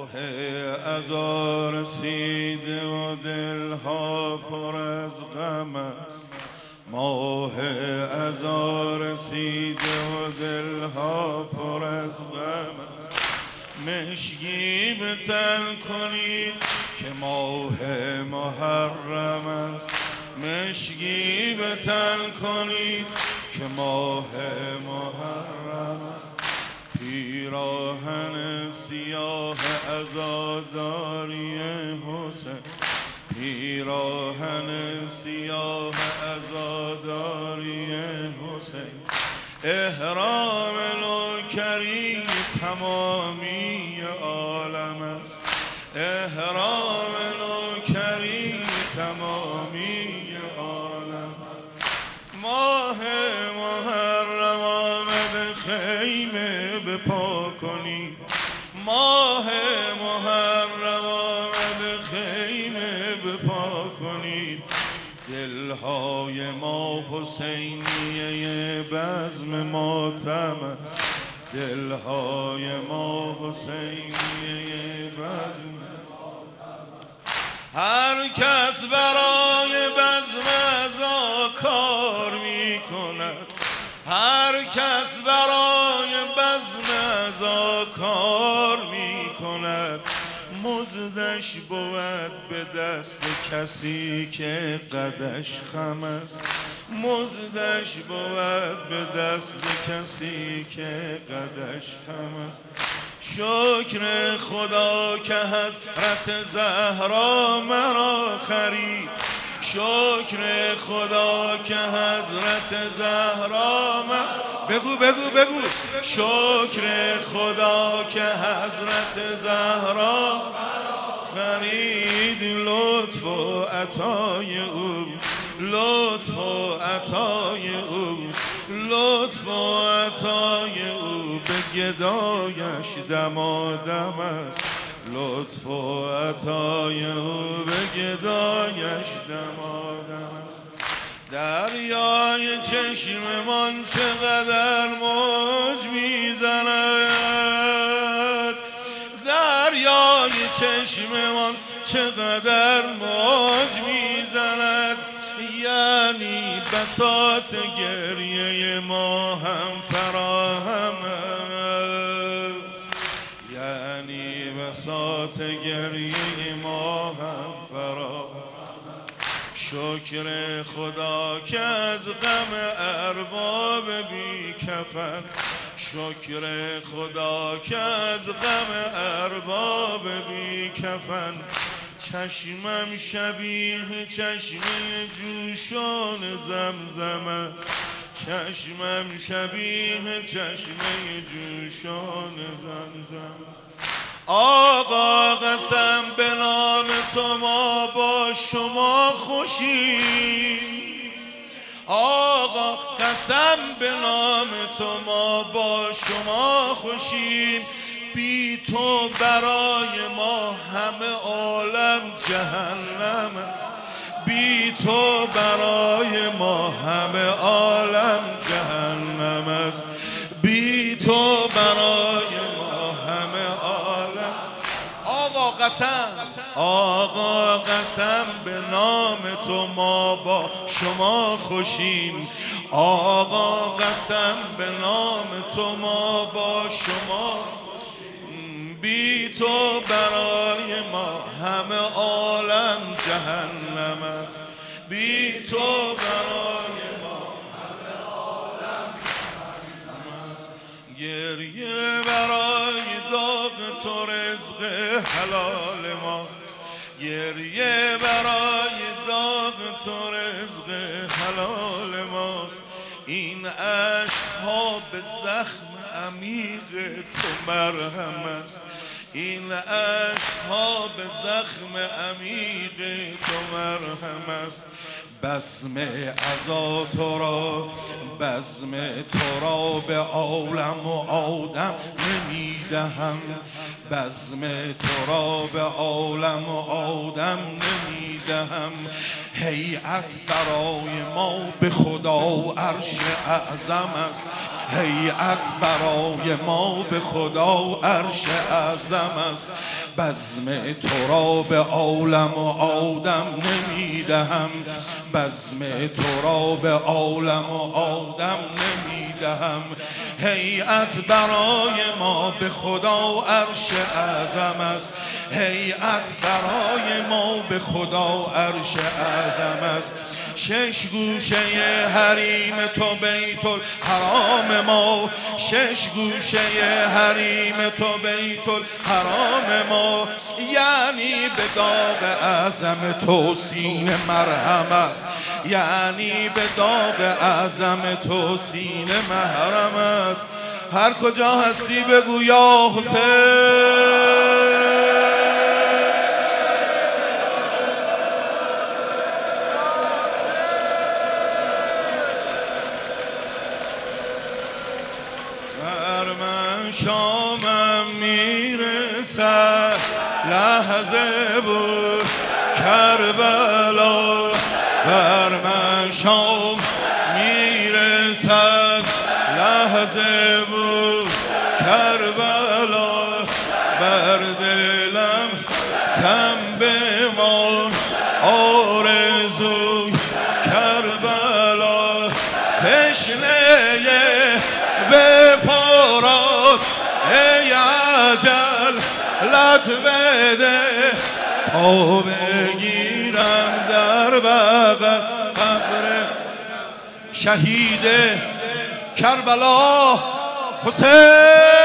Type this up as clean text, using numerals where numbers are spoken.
عزا رسیده و دلها پر از غم است. ماه عزا رسیده و دلها پر از غم است. مشکی به تن کنید که ماه محرم است. مشکی به تن کنید که ماه محرم است. پیراهن سیاه عزاداری حسین، پیراهن سیاه عزاداری حسین، احرام نوکری تمامی عالم است. احرام نوکری تمامی عالم. ماه محرم آمد خیمه بپا کنید. ماه محرم آمد خیمه بپا کنید. دلهای ما حسینیه بزم ماتم است. دلهای ما حسینیه بزم. هر کس برای بزم عزا کار می کند. هر کس برای بزم عزا کار می کند. مزدش بود به دست کسی که قدش خم است. مزدش بود به دست کسی که قدش خم است. شکر خدا که حضرت زهرا مرا خرید. شکر خدا که حضرت زهرا بگو شکر خدا که حضرت زهرا خرید. لطف و عطای او، لطف و عطای او، لطف و عطای او به گدایش دمادم است. لطف و عطای او به گدایش دمادم است. دریای چشممان چقدر موج میزند. دریای چشممان چقدر موج میزند. یعنی بساط گریه ما هم فراهم است. یعنی بساط گریه ما هم فراهم. شکر خدا که از غم ارباب بی کفن. شکر خدا که از غم ارباب بی کفن. چشمم شبیه چشمه جوشان زمزم است. چشمم شبیه چشمه جوشان زمزم. آقا قسم به نام تو ما با شما خوشیم. آقا قسم به نام تو ما با شما خوشیم. بی تو برای ما همه عالم جهنم است. بی تو برای ما همه عالم جهنم است. بی تو برای ما همه عالم. آقا قسم، آقا قسم به نام تو ما با شما خوشیم. آقا قسم به نام تو ما با شما. بی تو برای ما همه عالم جهنم است. بی تو برای ما همه عالم جهنم است. گریه برای داغ تو رزق حلال ماست. گریه برای داغ تو رزق حلال ماست. این عشق‌ها به زخم عمیق تو مرهم است. این عشق‌ها به زخم عمیق تو مرهم است. بزم عزا تو را، بزم تو را به عالم و آدم نمیدهم. بزم تو را به عالم و آدم نمیدهم. هیئت برای ما به خدا عرش اعظم است. هیئت برای ما به خدا عرش اعظم است. بزم تو را به عالم و آدم نمیدهم، بزم تو را به عالم و آدم نمیدهم. هیئت برای ما به خدا عرش اعظم است، هیئت برای ما به خدا عرش اعظم است. شش گوشه حریم تو بیت الحرام ما، شش گوشه حریم تو بیت الحرام ما، یعنی به داغ اعظم تو سینه مرهم است، یعنی به داغ اعظم تو سینه محرم است. هر کجا هستی بگو یا حسین. شامم میرسد لحظه بود کربلا، بر من شام میرسد لحظه بود کربلا، بر دلم سم بمان آرزوی کربلا، تشنه به فرات ای عجل لط بده تا بگیرم در بغل قبر شهید کربلا حسین.